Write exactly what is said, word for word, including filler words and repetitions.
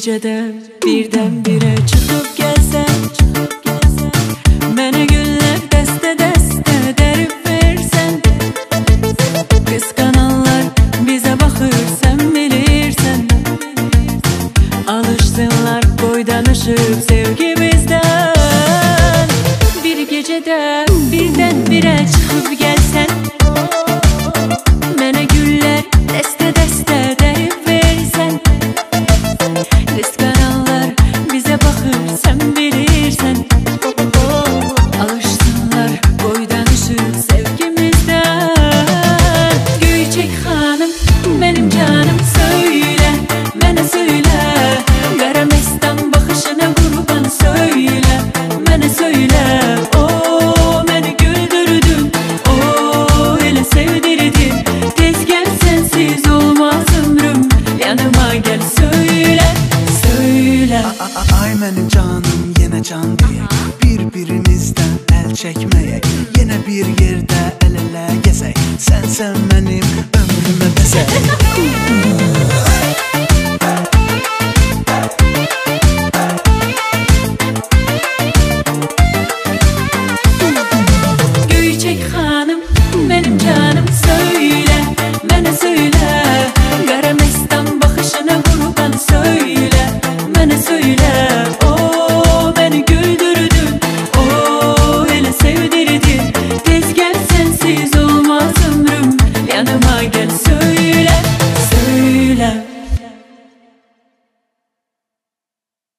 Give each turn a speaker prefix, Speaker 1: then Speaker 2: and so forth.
Speaker 1: gecede birdenbire çıkıp gelsen, mene güller deste deste derip versen, kıskananlar bize bakır sen bilirsen, alışsınlar boy danışıp sevgimizden. Bir gecede birdenbire çıkıp gelsen, mene güller deste deste derip versen, kıskananlar bize bakır sen bilirsen, alışsınlar boy danışıp sevgimizden. Göyçek hanım benim canım söyle, mene söyle, Qaramestan bakışına kurban söyle, mene söyle. O meni güldürdün, o ele sevdirdin, tez gel sensiz olmaz ömrüm, yanıma gel söyle, söyle.
Speaker 2: Ay benim canım yine can diye